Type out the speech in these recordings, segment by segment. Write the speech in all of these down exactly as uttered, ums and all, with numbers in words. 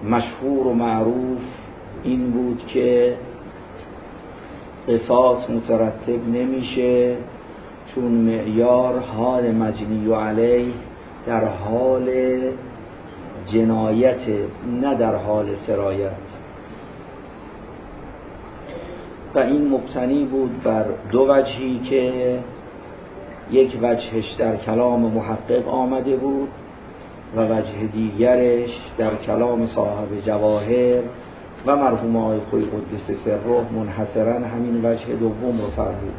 مشهور و معروف این بود که قصاص مترتب نمیشه، چون معیار حال مجنی علیه در حال جنایت، نه در حال سرایت. و این مبتنی بود بر دو وجهی که یک وجهش در کلام محقق آمده بود و وجه دیگرش در کلام صاحب جواهر و مرحوم آقای خویی قدس سره منحصرا همین وجه دوم رو فرمود.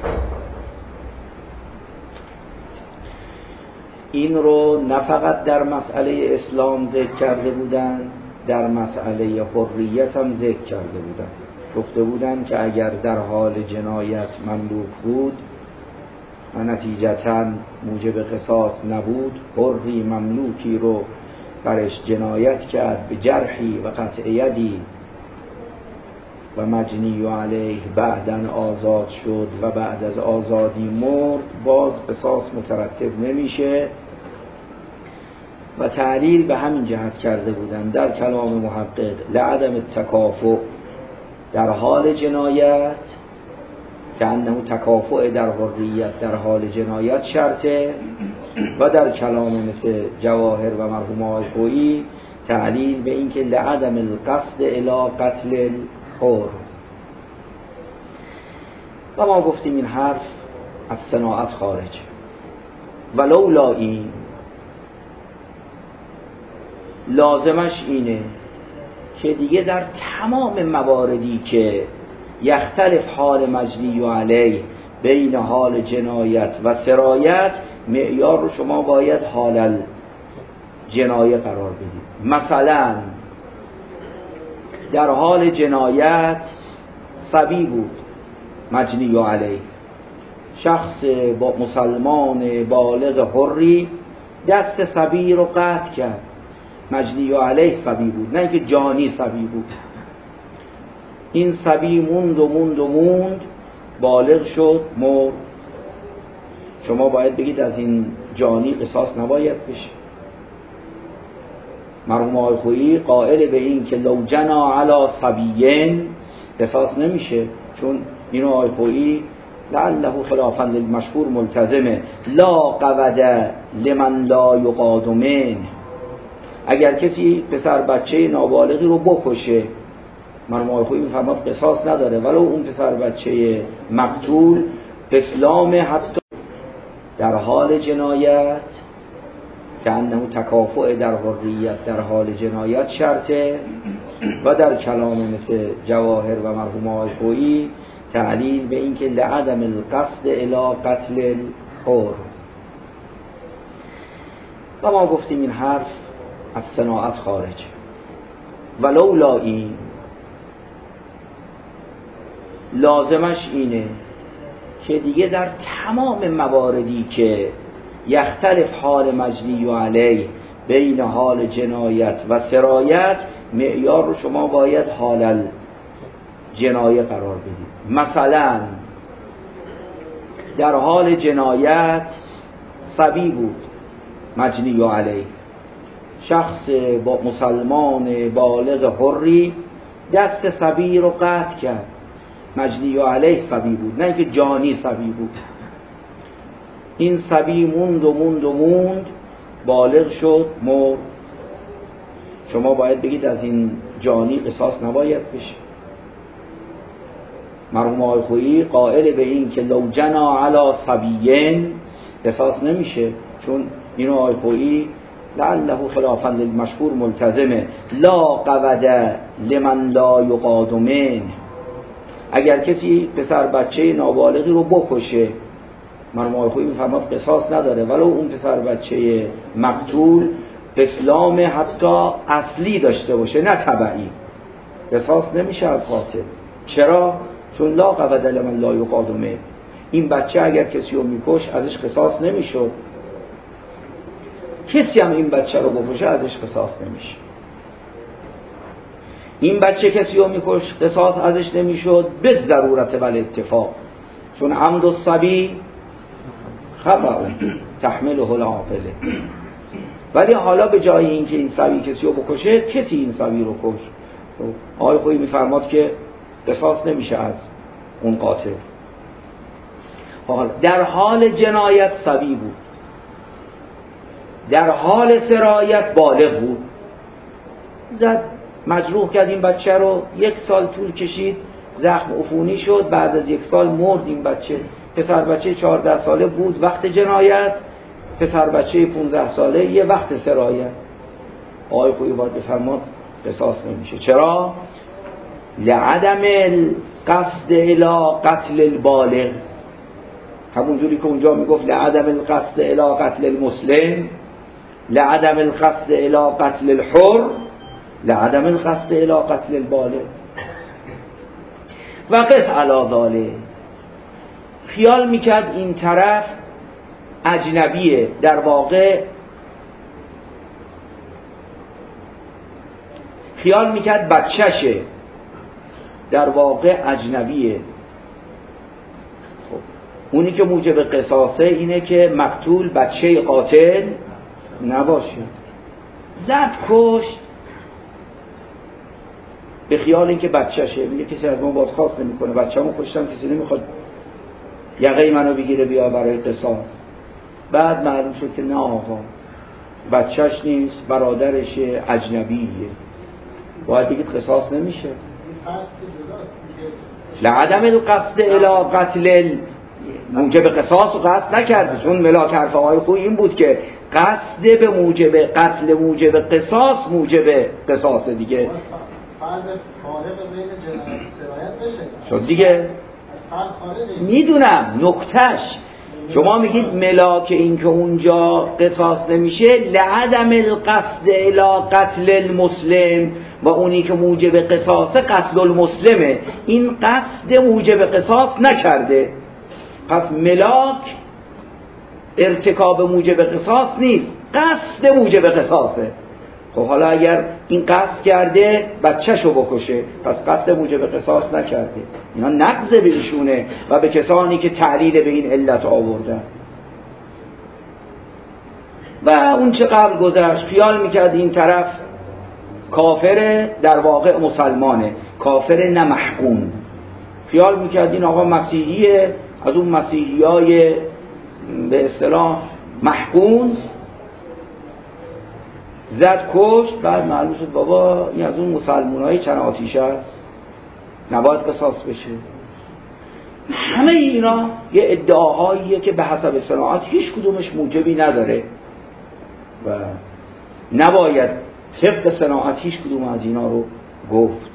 این رو نه فقط در مسئله اسلام ذکر کرده بودند، در مسئله حریت هم ذکر کرده بودند. گفته بودند که اگر در حال جنایت مملوک بود و نتیجتاً موجب قصاص نبود، حری مملوکی رو برش جنایت کرد به جرحی و قطع یدی و مجنی علیه بعداً آزاد شد و بعد از آزادی مرد، باز قصاص مترتب نمیشه. و تعلیل به همین جهت کرده بودند در کلام محقق لعدم التکافؤ در حال جنایت، که انه تکافؤ در حریت در حال جنایت شرطه، و در کلام مثل جواهر و مرحوم آقای خویی تعلیل به این که لعدم القصد الی قتل الحر. و ما گفتیم این حرف از صناعت خارج. ولولا این لازمش اینه که دیگه در تمام مواردی که یختلف حال مجنی علیه بین حال جنایت و سرایت، معیار رو شما باید حال جنایه قرار بدید. مثلا در حال جنایت صبی بود مجنی علیه، شخص با مسلمان بالغ حری دست صبی رو قطع کرد، مجنی علیه صبی بود، نه اینکه جانی صبی بود. این صبی موند و موند و موند بالغ شد مرد. شما باید بگید از این جانی قصاص نباید بشه. مرحوم آقای خویی قائل به این که لو جنا علی صبیین قصاص نمیشه، چون اینو آقای خویی لعله خلافا للمشهور ملتزمه لا قود لمن لا یقاد منه. اگر کسی پسر بچه نابالغی رو بکشه، مرحوم آقای خویی میفرماد قصاص نداره، ولو اون پسر بچه مقتول اسلام حتی در حال جنایت که انه تکافؤ در حریت در حال جنایت شرطه. و در کلام مثل جواهر و مرحوم آقای خویی تعلیل به این که لعدم القصد الی قتل الحر. و ما گفتیم این حرف از صناعت خارج. ولولا این لازمش اینه که دیگه در تمام مواردی که یختلف حال مجنی علیه بین حال جنایت و سرایت، معیار رو شما باید حال جنایه قرار بدید. مثلا در حال جنایت صبی بود مجنی علیه، شخص با مسلمان بالغ حری دست صبی رو قطع کرد، مجنی علیه صبی بود، نه اینکه جانی صبی بود. این صبی موند و موند و موند بالغ شد مرد. شما باید بگید از این جانی قصاص نباید بشه. مرحوم آقای خویی قائل به این که لو جنا علی صبیین قصاص نمیشه، چون اینو آقای خویی لعله خلافا للمشهور ملتزمه لا قود لمن لا یقاد منه. اگر کسی پسر بچه نابالغی رو بکشه، مرحوم آقای خویی میفرماد قصاص نداره، ولو اون پسر بچه مقتول اسلام حتی اصلی داشته باشه نه تبعی، قصاص نمیشه از قاتل. چرا؟ چون لا قود لمن لا یقاد منه. این بچه اگر کسی رو میکش ازش قصاص نمیشد، کسی هم این بچه رو بکشه ازش قصاص نمیشه. این بچه کسی رو میکش قصاص ازش نمیشد به ضرورت بل اتفاق، چون عمد الصبی خطأ تحمله العاقله. ولی حالا به جای اینکه این سوی کسی رو بکشه، کسی این سوی رو کش. آقای خویی میفرماد که قصاص نمیشه از اون قاتل. حالا در حال جنایت سوی بود، در حال سرایت بالغ بود، زد مجروح کرد این بچه رو، یک سال طول کشید، زخم عفونی شد، بعد از یک سال مرد این بچه. پسر بچه چهارده ساله بود وقت جنایت، پسر بچه پونزده ساله یه وقت سرایت. آقای خویی باید بفرماد قصاص نمیشه. چرا؟ لعدم القصد الی قتل البالغ، همون جوری که اونجا میگفت لعدم القصد الی قتل المسلم، لعدم القصد الی قتل الحر، لعدم القصد الی قتل البالغ. و قص علی ذالک، خیال میکرد این طرف اجنبیه، در واقع خیال میکرد بچهشه، در واقع اجنبیه. خب اونی که موجب قصاصه اینه که مقتول بچه قاتل نباشه. زد کشت به خیال اینکه بچهشه، میگه کسی از ما بازخواست نمیکنه، بچه‌مو کشتم، کسی نمیخواد یقه منو بگیره بیا برای قصاص. بعد معلوم شد که نه آقا، بچهش نیست، برادرشه، اجنبیه، باید بگید قصاص نمیشه. لعدم القصد الی قتل، موجب قصاص و قصد نکرده، چون ملاک حرف آقای خویی این بود که قصد به موجب قتل موجب قصاص موجب قصاص دیگه. شد دیگه. میدونم نکتهش، شما میگید ملاک این که اونجا قصاص نمیشه لعدم القصد الی قتل المسلم، و اونی که موجب قصاص قتل المسلمه، این قصد موجب قصاص نکرده، پس ملاک ارتکاب موجب قصاص نیست، قصد موجب قصاصه. خب حالا اگر این قصد کرده بچه‌شو بکشه، پس قصد موجب قصاص نکرده. اینا نقض به ایشونه و به کسانی که تعلیل به این علت آوردن. و اون چه قبل گذشت، خیال میکرد این طرف کافره، در واقع مسلمانه، کافر نه محکوم. خیال میکرد این آقا مسیحیه، از اون مسیحیای به اصطلاح محکوم، زد کشت. بعد معلوم شد بابا این از اون مسلمانای چند آتیش است، نباید قصاص بشه. همه اینا یه ادعاهاییه که به حسب صناعت هیچ کدومش موجبی نداره و نباید طبق صناعت هیچ کدوم از اینا رو گفت.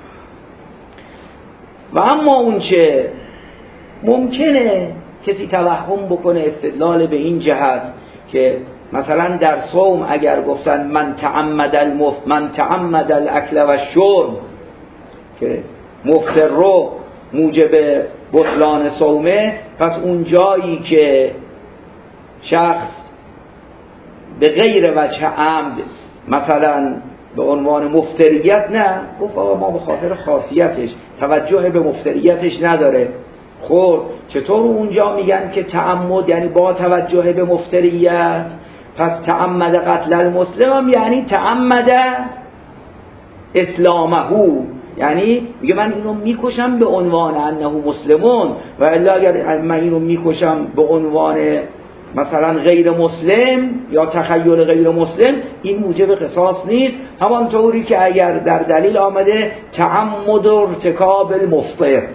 و اما اون چه ممکنه کسی توهم بکنه استدلال به این جهت که مثلا در صوم اگر گفتن من تعمد المف من تعمد الاکل و الشرب، که مفطر رو موجب بطلان صومه، پس اون جایی که شخص به غیر وجه عمد مثلا به عنوان مفتریت، نه گفت آقا ما به خاطر خاصیتش توجه به مفتریتش نداره. خب چطور اونجا میگن که تعمد یعنی با توجه به مفتریت، پس تعمد قتل المسلم یعنی تعمد اسلامه، یعنی میگه من اینو میکشم به عنوان انه مسلمون، و الا اگر من اینو میکشم به عنوان مثلا غیر مسلم یا تخیل غیر مسلم، این موجب قصاص نیست. همانطوری که اگر در دلیل آمده تعمد ارتکاب المفطر،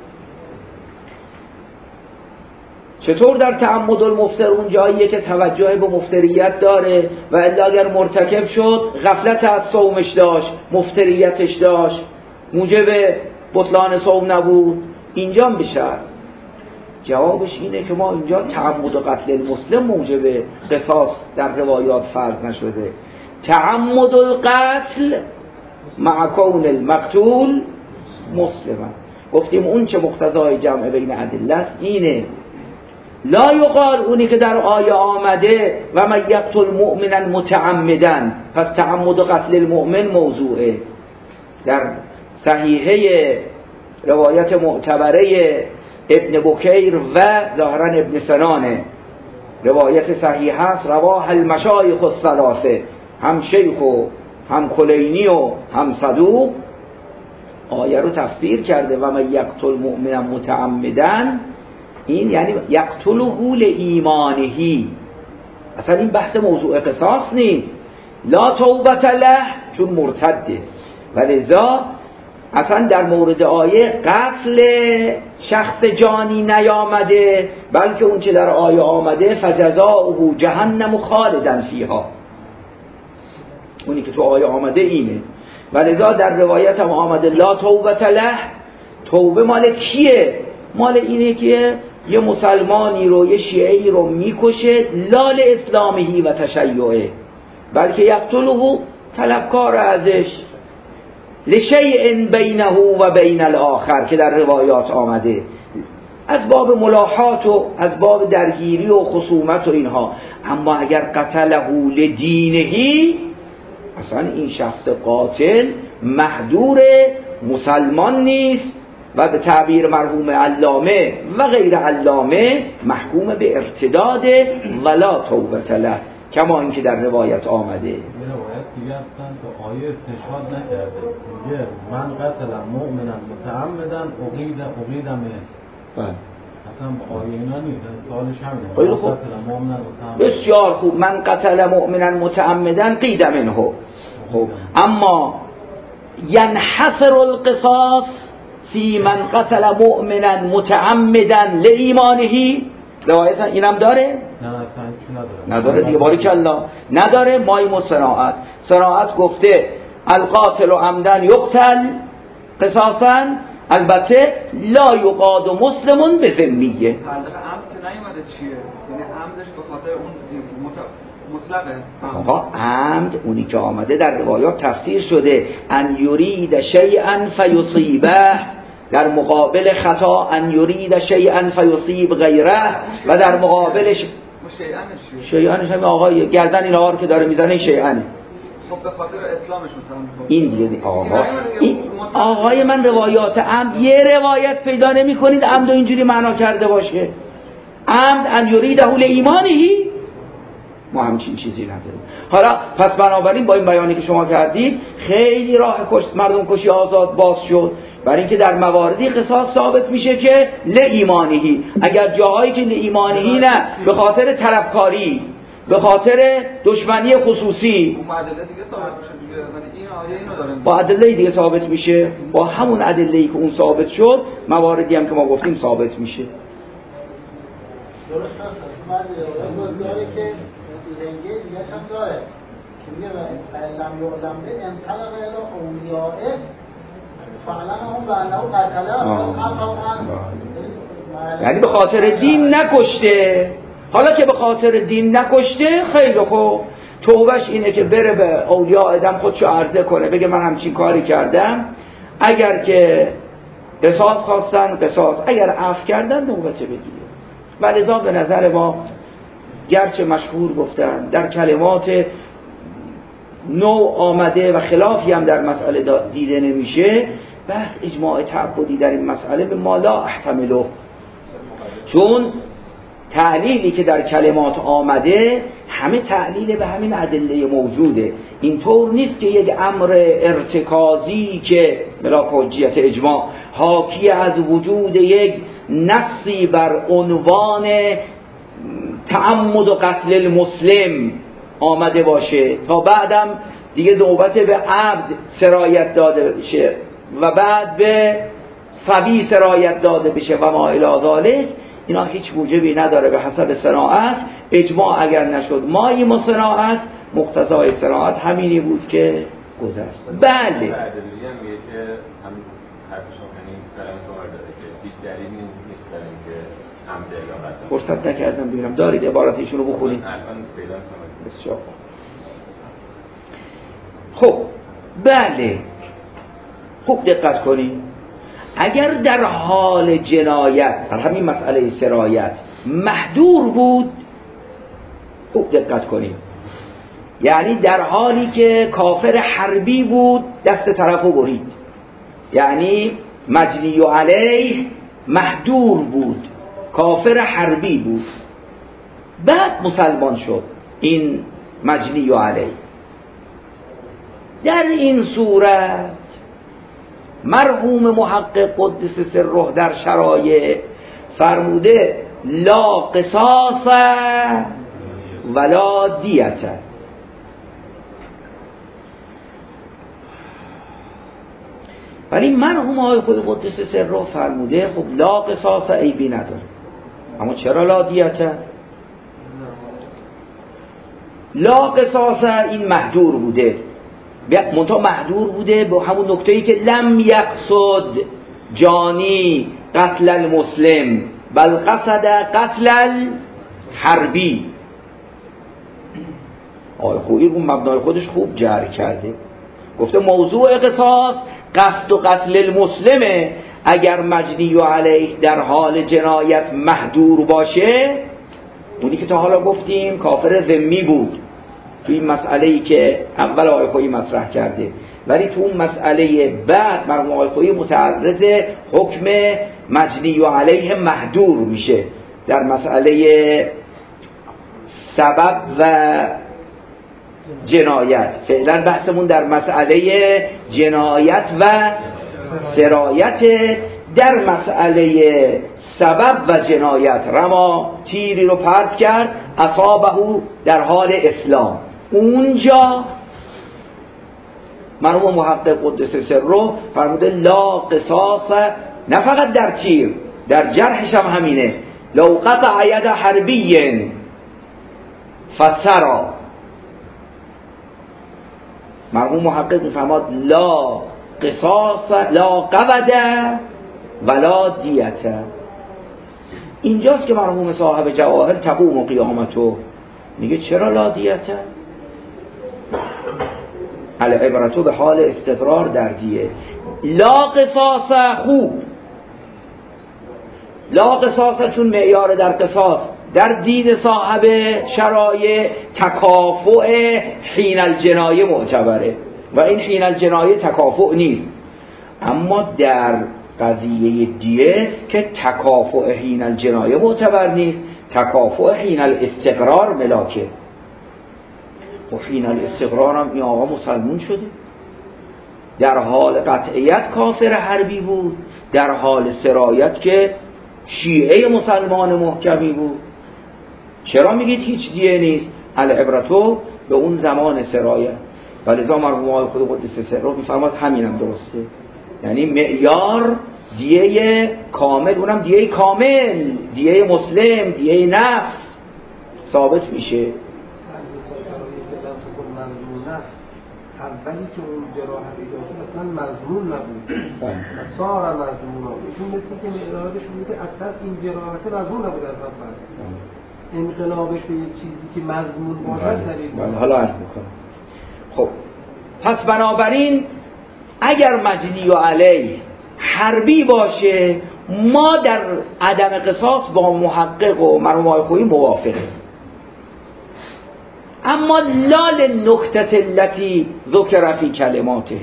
چطور در تعمد المفطر اون جاییه که توجه به مفتریت داره و الا اگر مرتکب شد غفلت از صومش داشت، مفتریتش داشت، موجب بطلان صوم نبود، اینجا بشه. جوابش اینه که ما اینجا تعمد و قتل المسلم موجب قصاص در روایات فرض نشده. تعمد القتل مع کون المقتول مسلما. گفتیم اون چه مقتضای جمع بین ادله اینه. لا یقال اونی که در آیه آمده و من یقتل مؤمنا متعمدا، پس تعمد و قتل المؤمن موضوعه. در صحیحه روایت معتبره ابن بکیر و ظاهرا ابن سنانه روایت صحیح هست رواه المشایخ الثلاثه، هم شیخ و هم کلینی و هم صدوق آیه رو تفسیر کرده و من یقتل مؤمنا متعمدا، این یعنی یقتله لایمانه. اصلا این بحث موضوع قصاص نیست، لا توبة له چون مرتده، ولذا اصلا در مورد آیه قتل شخص جانی نیامده، بلکه اون چه در آیه آمده فجزاؤه جهنم خالدا فیها، اونی که تو آیه آمده اینه. ولذا در روایت هم آمده لا توبة له، توبه مال کیه؟ مال اینه که یه مسلمانی رو یه شیعی رو میکشه لال اسلامهی و تشیعه، بلکه یقتله طلبکار ازش لشیء بینه و بین الاخر که در روایات آمده، از باب ملاحات و از باب درگیری و خصومت و اینها. اما اگر قتله لدینه، اصلا این شخص قاتل محدور مسلمان نیست و به تعبیر مرحوم علامه و غیر علامه محکوم به ارتداد ولا توبة له، کما اینکه در روایت آمده. روایت دیگه هستن که آیه استشهاد نکرده، میگه من قتل مؤمنا متعمدا اقید اقیدم. بله اصلا آیه اینا نیست، سوالش همینه. خب بسیار خوب، من قتل مؤمنا متعمدا قید منه. خب اما ینحصر القصاص فی من قتل مؤمنا متعمدا لایمانه، روایت اینم داره؟ نه نداره دیگه، باریکالله نداره. مایم و صناعت، صناعت گفته القاتل عمدن یقتل قصاصا، البته لا یقاد مسلمون به ذمیه. عمد نیومده چیه؟ یعنی عمدش به خاطر اون مطلقه. آقا عمد اونی که آمده در روایات تفسیر شده ان یرید شیئا فیصیبه، در مقابل خطا ان یرید شیئا فیصیب غیره، و در مقابلش شیئانش هم آقای گردن این آقا که داره میزنه شیئانه. خب به خاطر اسلامش مثلا این دیگه آقا این آقای من روایات عمد یه روایت پیدا نمی کنید عمد و اینجوری معنا کرده باشه. عمد ان یریده لایمانه، ما همچین چیزی نداریم. حالا پس بنابراین با این بیانی که شما کردید خیلی راه کش مردم کشی آزاد باز شد، برای اینکه در مواردی قصاص ثابت میشه که لایمانهی. اگر جاهایی که لایمانهی نه به خاطر طلبکاری، به خاطر دشمنی خصوصی، با ادله دیگه ثابت میشه، با همون ادله‌ای که اون ثابت شد مواردی هم که ما گفتیم ثابت میشه. درست است. من داره که لنگه دیگه هم داره که میگه لم یعلم به انطلق الی اولیائه فعلمهم بانه قتله، یعنی به خاطر دین نکشته. حالا که به خاطر دین نکشته خیلی خوب، توبهش اینه که بره به اولیاء ادم خودشو عرضه کنه، بگه من همچین کاری کردم، اگر که قصاص خواستن قصاص، اگر عفو کردن نوبته بگیره. ولذا به نظر ما گرچه مشهور گفتن در کلمات نوع آمده و خلافی هم در مسئله دیده نمیشه، بحث اجماع تعبدی در این مسئله به ما لا احتمله، چون تعلیلی که در کلمات آمده همه تعلیل به همین ادله موجوده. اینطور نیست که یک امر ارتکازی که بلا حجیت اجماع حاکی از وجود یک نصی بر عنوان تعمد و قتل المسلم آمده باشه تا بعدم دیگه نوبت به عبد سرایت داده بشه و بعد به فبی سرایت داده بشه و ما الی ذالک. اینا هیچ موجبی نداره به حسب صناعت. اجماع اگر نشد مایم و صناعت، مقتضای صناعت همینی بود که گذشت. بله فرصت نکردم ببینم دارید عبارت ایشون رو بخونید. بسیار خب بله خوب دقت کنید. اگر در حال جنایت در همین مسئله سرایت محدور بود، خوب دقت کنید، یعنی در حالی که کافر حربی بود دست طرفو برید، یعنی مجنی علیه محدور بود، کافر حربی بود، بعد مسلمان شد این مجنی و علیه. در این صورت مرحوم محقق قدس سره در شرایع فرموده لا قصاص ولا دیت. ولی مرحوم آقای خود قدس سره فرموده خب لا قصاص عیبی نداره، اما چرا لا دیت؟ لا قصاص این محجور بوده، منتها محجور بوده به همون نکته‌ای که لم یقصد جانی قتل المسلم بل قصد قتل الحربی. آقای خویی اون مبنای خودش خوب جر کرده، گفته موضوع قصاص قصد و قتل المسلمه. اگر مجنی و علیه در حال جنایت محجور باشه، اونی که تا حالا گفتیم کافر ذمی بود توی این مسئله‌ای که اول آقای خویی مطرح کرده، ولی تو اون مسئله بعد مرحوم آقای خویی متعرض حکم مجنی و علیه محجور میشه در مسئله سبب و جنایت. فعلا بحثمون در مسئله جنایت و سرایت. در مسئله سبب و جنایت رما تیری رو پرت کرد اصابه در حال اسلام، اونجا مرحوم محقق قدس سره فرموده لا قصاص، نه فقط در تیر، در جرحش هم همینه. لو قطع ید حربی فسرا، مرحوم محقق میفرماد لا قصاص لا قود ولا دیت. اینجاست که مرحوم صاحب جواهر تقوم قیامتو میگه چرا لا دیت؟ العبرتو به حال استقرار در دیه. لا قصاص خوب، لا قصاص چون معیار در قصاص در دید صاحب شرایع تکافؤ حین الجنایه معتبره و این حین الجنایه تکافؤ نیست. اما در قضیه دیه که تکافؤ حین الجنایه معتبر نیست، تکافؤ حین الاستقرار ملاکه. و حین الاستقرار هم این آقا مسلمون شده، در حال قطعیت کافر حربی بود، در حال سرایت که شیعه مسلمان محکمی بود. چرا میگید هیچ دیه نیست؟ العبرتو به اون زمان سرایت. ولذا مرحوم آقای خود قدس سره میفرماد همینم درسته، یعنی معیار دیه کامل، اونم دیه کامل، دیه مسلم، دیه نفس ثابت میشه. اولی که اون جراحتی داشت اصلا مضمون نبود، سارا مضمون نبود، این مثل که معراجش بود که اصلا این جراحت مضمون نبود از اول، انقلابش به یک چیزی که مضمون باشد دلیل. حالا عرض میکنم. خب پس بنابراین اگر مجنی و علیه حربی باشه، ما در عدم قصاص با محقق و مرحوم آقای خویی موافقیم. اما لال نکته التي ذکر فی کلماته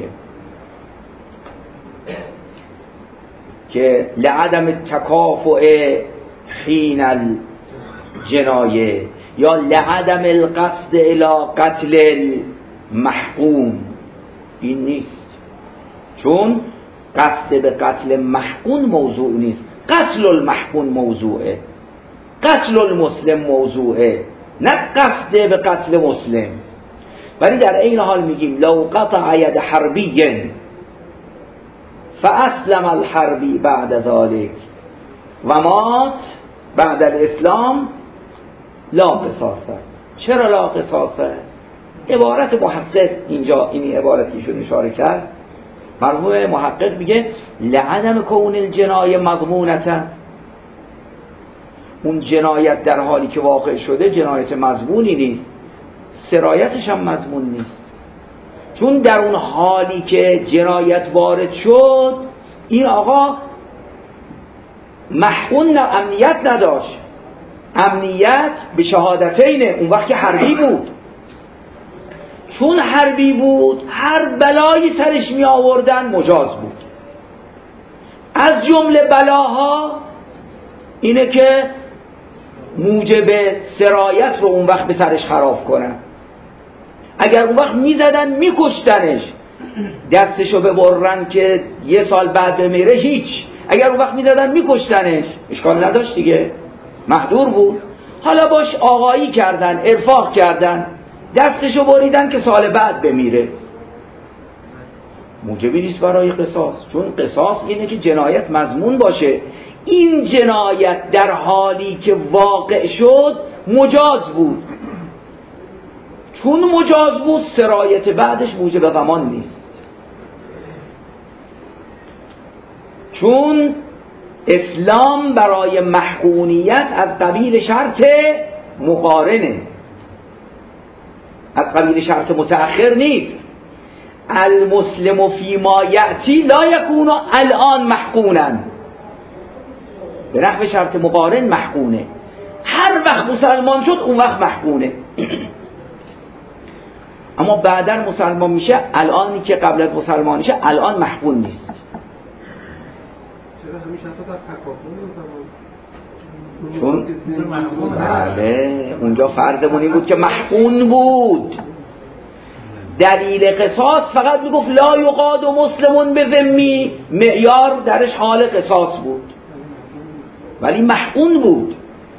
که لعدم تکافؤ حین الجنایه یا لعدم القصد الى قتل المحقوم، این نیست، چون قصد به قتل محقون موضوع نیست. قتل المحقون موضوعه، قتل المسلم موضوعه، نه قصد به قتل مسلم. ولی در این حال میگیم لو قطع ید حربی فاسلم الحربی بعد ذلك و مات بعد الاسلام لا قصاصه. چرا لا قصاصه؟ عبارت محقق اینجا این عبارتیشون اشاره کرد. مرحوم محقق میگه لعدم کون الجنایه مضمونتا، اون جنایت در حالی که واقع شده جنایت مضمونی نیست، سرایتش هم مضمون نیست، چون در اون حالی که جنایت وارد شد این آقا محقون امنیت نداشت، امنیت به شهادتینه، اون وقت که حربی بود. چون حربی بود هر بلایی سرش می آوردن مجاز بود. از جمله بلاها اینه که موجب سرایت رو اون وقت به سرش خراب کنن. اگر اون وقت میزدن میکشتنش، دستشو ببرن که یه سال بعد بمیره هیچ. اگر اون وقت میزدن میکشتنش اشکال نداشت دیگه، محظور بود. حالا باش آقایی کردن، ارفاق کردن، دستشو بریدن که سال بعد بمیره، موجبی نیست برای قصاص. چون قصاص اینه که جنایت مضمون باشه. این جنایت در حالی که واقع شد مجاز بود، چون مجاز بود سرایت بعدش موجب ضمان نیست. چون اسلام برای محقونیت از قبیل شرط مقارنه، از قبیل شرط متأخر نیست. المسلم فیما یأتی لا یکون الان محقونا، به نحو شرط مقارن محقونه. هر وقت مسلمان شد اون وقت محقونه. اما بعداً مسلمان میشه، الانی که قبل از مسلمان میشه الان محقون نیست. چون بله اونجا فرضمون این بود که محقون بود. دلیل قصاص فقط میگفت لا یقاد مسلمون به ذمی، معیار درش حال قصاص بود ولی محقون بود.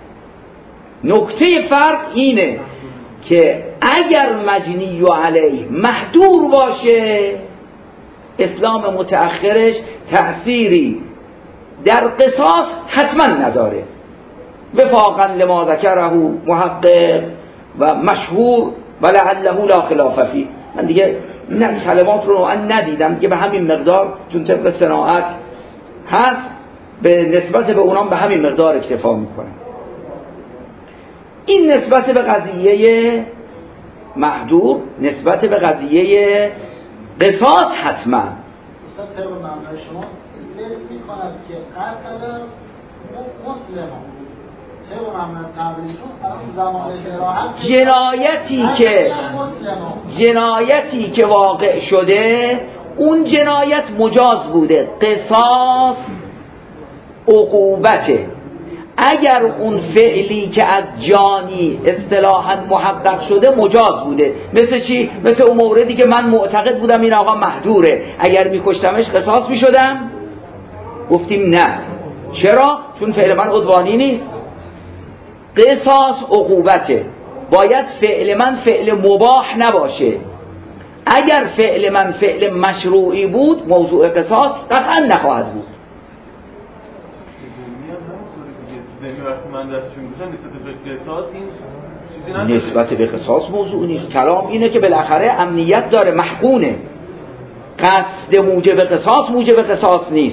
نکته فرق اینه که اگر مجنی علیه محدور باشه، اسلام متأخرش تأثیری در قصاص حتما نداره، وفاقا لما ذکره محقق و مشهور و لعله لا خلاف فیه. من دیگه این کلمات رو من ندیدم دیگه، به همین مقدار چون طبق صناعت هست به نسبت به اونام به همین مقدار اکتفا میکنم. این نسبت به قضیه محدور، نسبت به قضیه قصاص حتما. مثلا طبق معنای شما ذکر می‌کند که قتل مسلمان، طبق معنای قبلیشون الان زمان جراحت جنایتی که جنایتی که واقع شده اون جنایت مجاز بوده، قصاص عقوبته. اگر اون فعلی که از جانی اصطلاحاً محقق شده مجاز بوده، مثل چی؟ مثل اون موردی که من معتقد بودم این آقا محدوره، اگر میکشتمش قصاص میشدم؟ گفتیم نه. چرا؟ چون فعل من عدوانی نیست. قصاص عقوبته، باید فعل من فعل مباح نباشه. اگر فعل من فعل مشروعی بود موضوع قصاص قطعا نخواهد بود. نسبت به قصاص موضوع نیست. کلام اینه که بالاخره امنیت داره، محقونه. قصد موجب قصاص موجب قصاص نیست.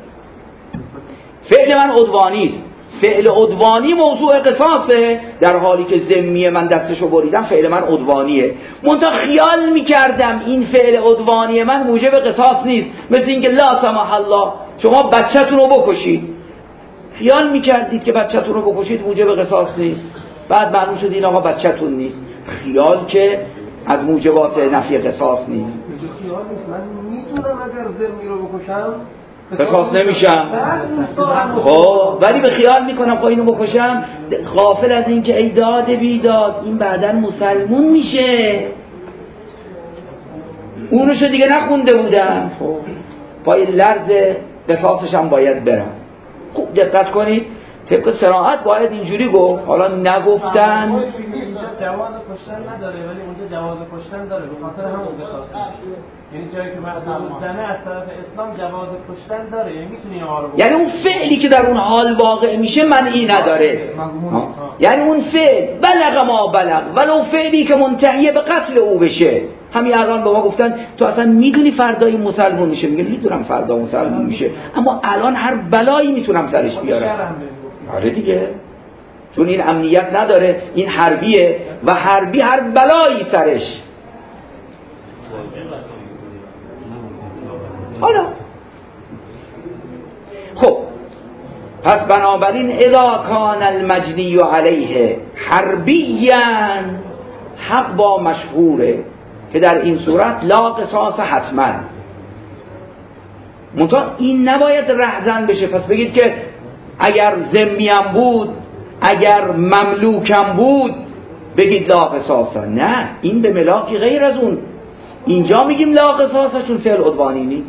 فعل من عدوانی است، فعل عدوانی موضوع قصاصه، در حالی که ذمی من دستشو بریدم فعل من عدوانیه. منتها خیال میکردم این فعل عدوانی من موجب قصاص نیست، مثل اینکه لا سمح الله شما بچه‌تون رو بکشید، خیال میکردید که بچه‌تون رو بکشید موجب قصاص نیست، بعد معلوم شد این آقا بچه‌تون نیست. خیال که از موجبات نفی قصاص نیست. خیال نیست. من میتونم اگر ذمی رو بکشم قصاص نمیشم، خب ولی به خیال میکنم خب اینو بکشم، غافل از این که ای داد بیداد این بعداً مسلمون میشه. اونوشو دیگه نخونده بودم، خب پای لرز قصاصش هم باید برم. خوب دقت کنید، طبق صراحت باید اینجوری گفت، حالا نگفتن. جواز کشتن نداره ولی اونجا جواز کشتن داره، به خاطر همون قصاص. یعنی جایی که محدود زنه از طرف اسلام جواز کشتن داره، یعنی میتونی این رو، یعنی اون فعلی که در اون حال واقع میشه منعی نداره. یعنی اون فعل بلغ ما بلغ، ولو فعلی که منتهی به قتل او بشه. همین الان به ما گفتن تو اصلا میدونی فردا این مسلمان میشه، میگه میدونم فردا مسلمان میشه، اما الان هر بلایی میتونم سرش بیارم. آره دیگه، چون این امنیت نداره، این حربیه و حربی هر بلایی سرش. حالا خب پس بنابراین اذا کان المجنی علیه حربیاً، حق با مشهوره که در این صورت لا قصاص حتما. منتها این نباید رهزن بشه، پس بگید که اگر ذمیم بود، اگر مملوکم بود بگید لا قصاص. نه، این به ملاکی غیر از اون. اینجا میگیم لا قصاص چون فعل عدوانی نیست.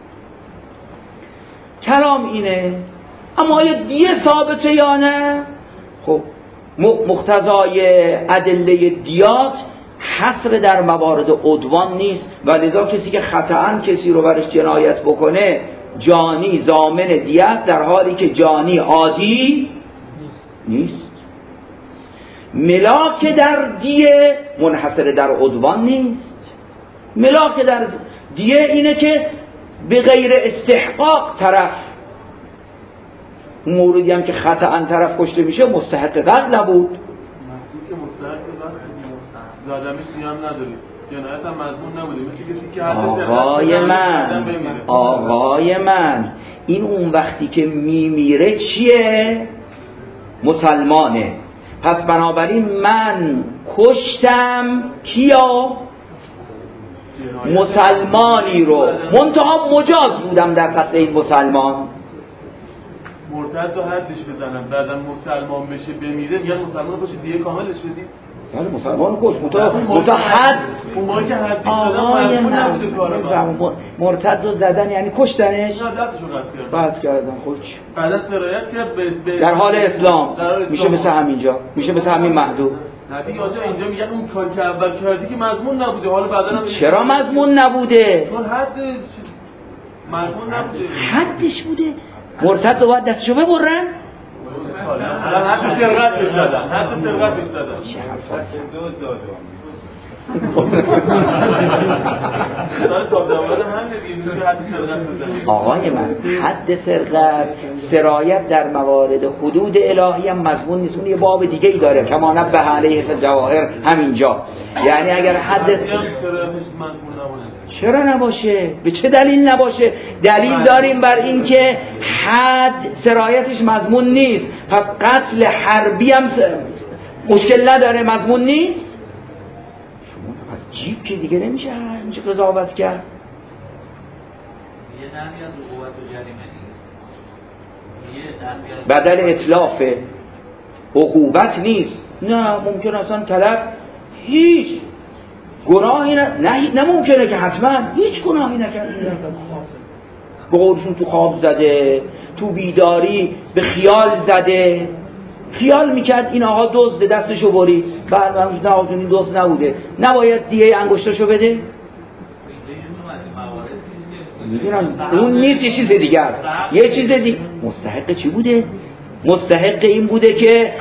کلام اینه. اما آیا دیه ثابته یا نه؟ خب مقتضای ادله دیات حصر در موارد عدوان نیست و لذا کسی که خطأً کسی رو برش جنایت بکنه جانی ضامن دیت، در حالی که جانی عادی نیست. ملاک در دیه منحصر در عدوان نیست. ملاک در دیه اینه که به غیر استحقاق طرف، موردی هم که خطأً طرف کشته میشه مستحق قتل نبود. محدود که مستحق قتل زادمی سیام نداری، جنایت هم مضمون نبوده. مثل کسی که آقای من آقای من این اون وقتی که میمیره چیه؟ مسلمانه. پس بنابراین من کشتم کیا؟ مسلمانی رو، منتها مجاز بودم در قتل این مسلمان. مرتد رو حدش بزنم بعدم مسلمان بشه بمیره، میگن مسلمان باشه دیگه کاملش بدید. بله مسلمان کش متا حد اون موقعی که حد زدن مضمون نبوده کارا. مرتد رو زدن یعنی کشتنش؟ نه دستشو قطع کردن. قطع کردن خودش. بعدا سرایت کرد به در حال اسلام میشه مثل همینجا، میشه مثل همین محدود. نه دیگه آجا اینجا میگن اون کار که اول کردی که مضمون نبوده، حالا بعدا هم چرا مضمون نبوده؟ چون حد مضمون نبوده. حدش بوده. مرتد رو باید دستشو ببرن؟ الان حد سرقت بش دادن، حد سرقت بش دادن. چه حرفا آقای من حد سرقت سرایت در موارد حدود الهی هم مضمون نیست. اون یه باب دیگه ای داره کما نبه علیه فی الجواهر همینجا. یعنی اگر حد چرا نباشه؟ به چه دلیل نباشه؟ دلیل داریم بر این که حد سرایتش مضمون نیست. پس قتل حربی هم مشکل نداره، مضمون نیست. شما از جیب که دیگه نمیشه میشه قضاوت کرد. یه نحوی از عقوبت و جریمه نیست، بدل اطلاف عقوبت نیست. نه ممکن اصلا طلب هیچ گناهی نه نه, نه ممکنه که حتما هیچ گناهی نکرده. به قولشون تو خواب زده، تو بیداری به خیال زده، خیال میکرد این آقا دزد، دستشو برید، برمونش نه آقا این دزد نبوده، نباید دیگه انگشتشو بده. میدونم اون نیست، یه چیز دیگه است. یه چیز دیگه مستحق چی بوده؟ مستحق این بوده که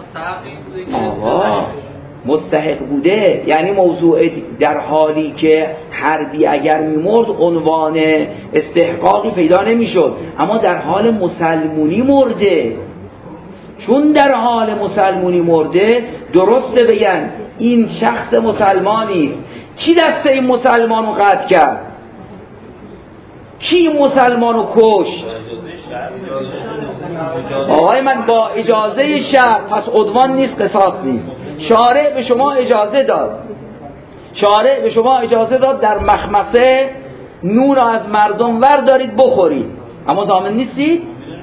آقا مستحق بوده، یعنی موضوع در حالی که حربی اگر میمرد عنوان استحقاقی پیدا نمیشد، اما در حال مسلمونی مرده. چون در حال مسلمونی مرده درسته بگن این شخص مسلمانی. کی دست این مسلمانو قطع کرد؟ کی مسلمانو کشت؟ آقای من با اجازه شرع، پس عدوان نیست، قصاص نیست. شارع به شما اجازه داد، شارع به شما اجازه داد در مخمسه نون از مردم ور دارید بخورید، اما ضامن نیستید.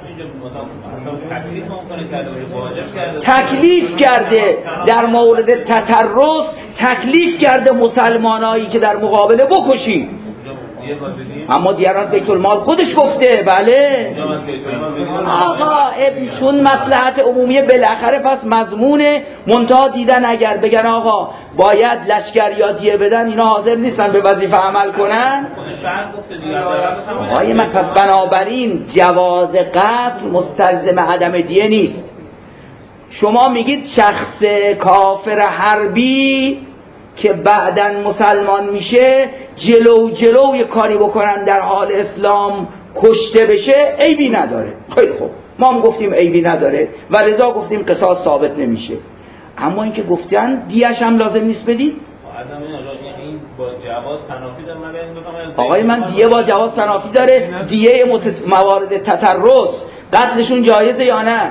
تکلیف کرده در مورد تطرس، تکلیف کرده مسلمانایی که در مقابله بکشید، اما دیارت بیت المال خودش گفته. بله آقا چون مصلحت عمومیه بالاخره پس مضمونه. منتها دیدن اگر بگن آقا باید لشکر یا دیه بدن، اینا حاضر نیستن به وظیفه عمل کنن. آقای من پس بنابراین جواز قتل مستلزم عدم دیه نیست. شما میگید شخص کافر حربی که بعداً مسلمان میشه جلو جلو یه کاری بکنن در حال اسلام کشته بشه عیبی نداره. خیلی خوب، ما هم گفتیم عیبی نداره و لذا گفتیم قصاص ثابت نمیشه. اما اینکه گفتن دیه‌اش هم لازم نیست بدید. این با جواز تنافی داره. آقای من دیه با جواز تنافی داره. دیه مت... موارد تطرس قتلشون جایزه یا نه؟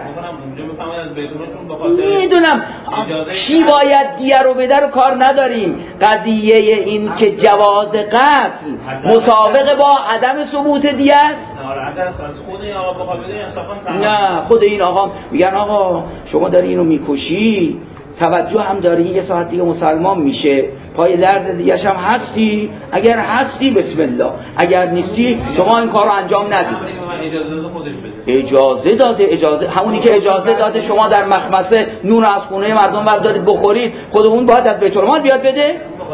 میدونم کی باید دیه رو بده رو کار نداریم. قضیه این که جواز قتل مسابقه با عدم ثبوت دیه است. آره اگر از خود این آقا بخواد بده انصافا نه خود این آقا میگن آقا شما داری اینو میکشی، توجه هم داری یه ساعت دیگه مسلمان میشه، پای درد دیگه‌ش هم هستی، اگر هستی بسم الله، اگر نیستی شما این کارو انجام ندید. اجازه داده، اجازه همونی که اجازه داده شما در مخمسه نون از خونه مردم بردارید بخورید، خود اون باید از بیت المال بیاد بده؟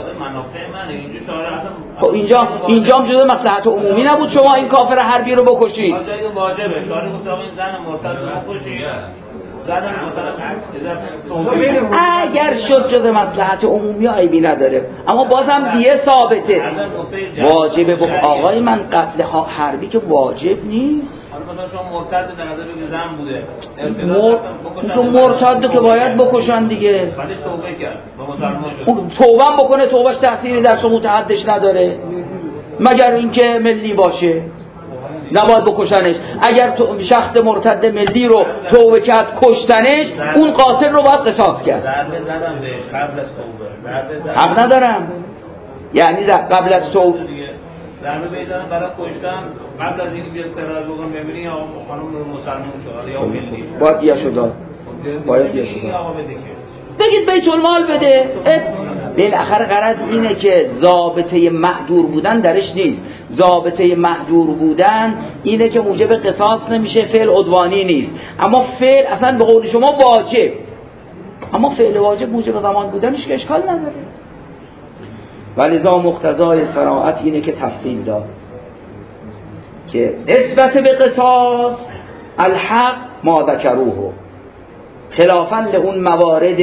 خب اینجا اینجا هم جزء مصلحت عمومی نبود شما این کافر حربی رو بکشید؟ واجبه. شاری گفت این زن مرتد رو بکشید. اگر شد جز مصلحت عمومی عیبی نداره، اما بازم دیگه ثابته واجبه. بخ آقای من قتل حربی که واجب نیست. مثلا شما مرتد در نظر بگید زن بوده، مر... مرتد که باید بکشن دیگه. ولی توبه کرد با مسلمان شد. اون توبه بکنه، توبهش تأثیری در سقوط حدش نداره مگر اینکه ملی باشه، نباید بکشنش. اگر شخص مرتد ملی رو توبه کرد کشتنش، اون قاتل رو باید قصاص کرد. ضربه زدم بهش قبل از توبه. حق ندارم یعنی قبل از توبه ضربه بزنم برای کشتن قبل از این بیاد قرار بگم ببینی یا خانم مسلمان شد یا ملی باید دیگه شد، باید دیگه شد بگید بیت المال بده. بالاخره غرض اینه که ضابطه محدور بودن درش نیست. ضابطه محدور بودن اینه که موجب قصاص نمیشه، فعل عدوانی نیست، اما فعل اصلا به قول شما واجب، اما فعل واجب موجب زمان بودنش که اشکال نداره. ولذا مقتضای صراحت اینه که تفصیل داد که نسبت به قصاص الحق ما ذکروه، خلافاً لئون موارد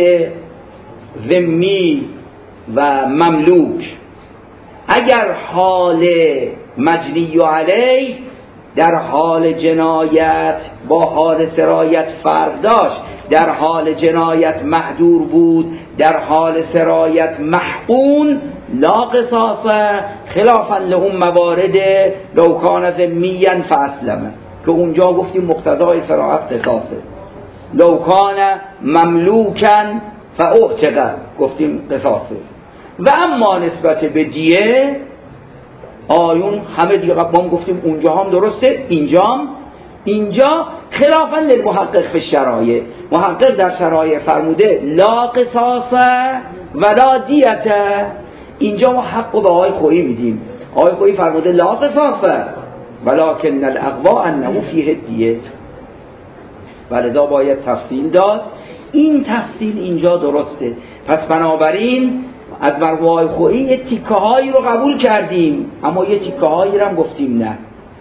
ذمی و مملوک. اگر حال مجنی علیه در حال جنایت با حال سرایت فرق داشت، در حال جنایت محدور بود، در حال سرایت محقون لا قصاص، خلافا لهم موارد لو کان ذمیا فاسلمه، که اونجا گفتیم مقتضای صراحت قصاصه. لو کان مملوکا فاعتق گفتیم قصاصه. و اما نسبت به دیه آیون همه دیگه قبلا گفتیم اونجا هم درسته، اینجا هم اینجا خلافا للمحقق فی الشرایع، محقق در شرایع فرموده لا قصاص ولا دیت. اینجا ما حق به آقای خویی میدیم، آقای خویی فرموده لا قصاص ولکن الاقوا انه فیه دیه، ولذا باید تفصیل داد. این تفصیل اینجا درسته. پس بنابراین از مرحوم آقای خویی یه تیکه هایی رو قبول کردیم، اما یه تیکه هایی رو هم گفتیم نه.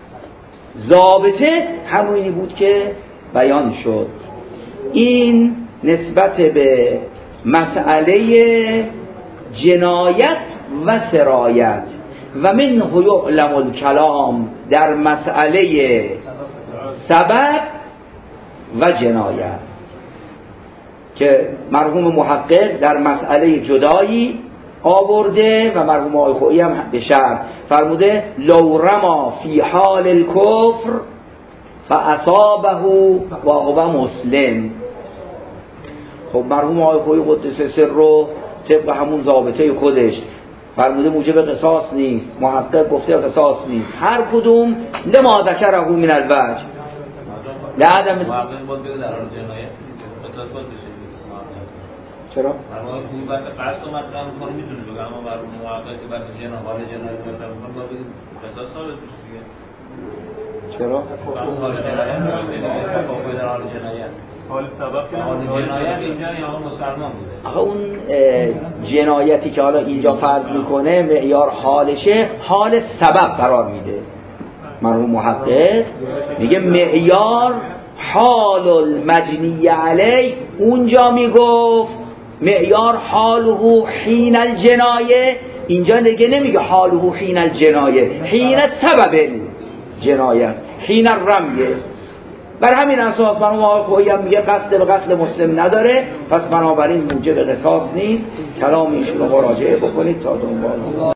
ضابطه همونی بود که بیان شد. این نسبت به مسئله جنایت و سرایت و منه یعلم الکلام در مسئله سبب و جنایت، که مرحوم محقق در مسئله جدایی آورده و مرحوم آقای خویی هم به شرح فرموده لو رما فی حال الکفر فاصابه و هو مسلم. خب مرحوم آقای خویی قدس سر رو طبق همون ضابطه خودش فرموده موجب قصاص نیست، محقق گفته قصاص نیست، هر کدوم لما ذکره من الوجه لعدم چرا؟ مرحوم خویی بعد قصد و مطلب میکنه میتونه بگه، اما مرحوم محقق که بعد جنا حال جنایت مطلب میکنه باید بگیم قصاص ثابت بشه دیگه. چرا؟ حال جنایت تفاوت در حال جنایت، حال سبب که حال جنایت اینجا یا مسلمان بوده. آخه اون جنایتی که حالا اینجا فرض میکنه معیار حالشه، حال سبب قرار میده. مرحوم محقق میگه معیار حال المجنی علی، اونجا میگفت معیار حاله حین الجنایه، اینجا دیگه نمیگه حاله حین الجنایه، حین سبب جنایت، حین الرمیه. بر همین اساس مرحوم آقای خویی هم میگه قصد به قتل مسلم نداره، پس بنابراین موجب قصاص نیست. کلام ایشون رو مراجعه بکنید تا دنبال